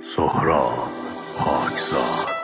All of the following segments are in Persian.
سهراب پاکزاد.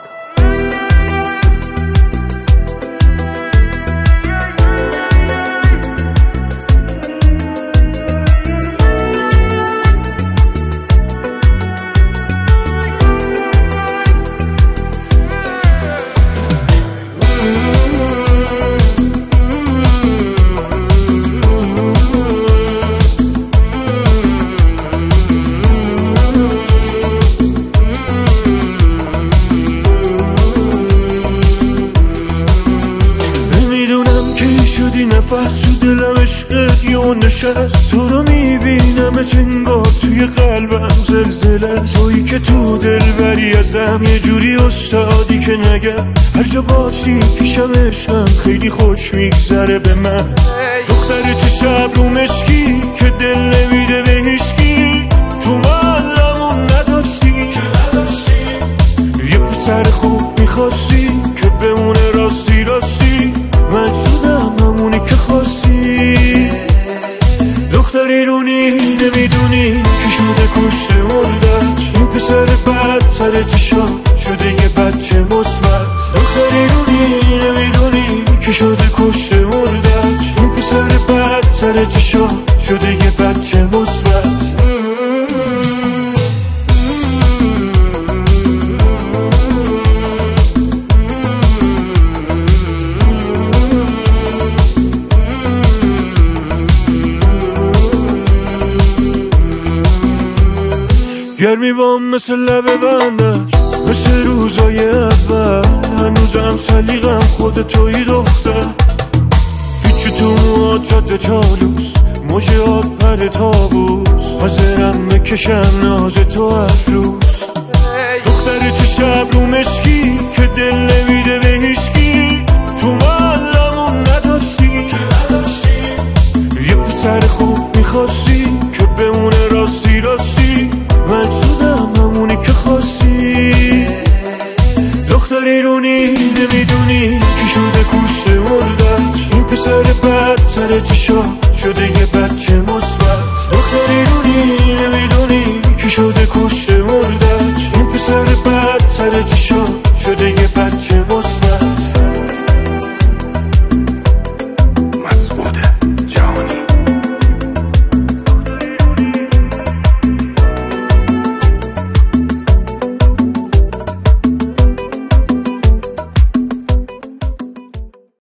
نفس تو دلم عشقت یه نشست، تو رو میبینمت انگار توی قلبم زلزله است. تویی که تو دل بری ازم، یه جوری استادی که نگم هر جا باشی پیشم عشقم خیلی خوش میگذره به من. دختر چه شب رو مشکی که دل نمیده به هیچکی، تو محلمون نداشتی یه پسر خوب میخواستی که بمونه راستی راستی، من شدم همونی که خواستی. دختری رونی نمیدونی که شده کشته مردت، این پسر بد سر چشا شده یه بچه مثبت. دختری رونی نمیدونی که شده کشته مردت، این پسر بد سر چشا شده یه بچه مثبت. گرمی بام مثل لبه بندش، مثل روزای اول، هنوزم سلیقم خود توی دختر. پیچو تو موهات جاده چالوس، موجهات پر تابوس، حاضرم بکشم ناز تو هر روز. دختر چه شب رو مشکی که دل نمیده به هیچکی، تو محلمون نداشتی یه پسر خوب میخواستی که بمونه راستی راستی، من شدم همونی که خواستی. دختری رونی نمیدونی که شده کشته مردت، این پسر بد سر چشا شده یه بچه مثبت. دختری رونی نمیدونی که شده کشته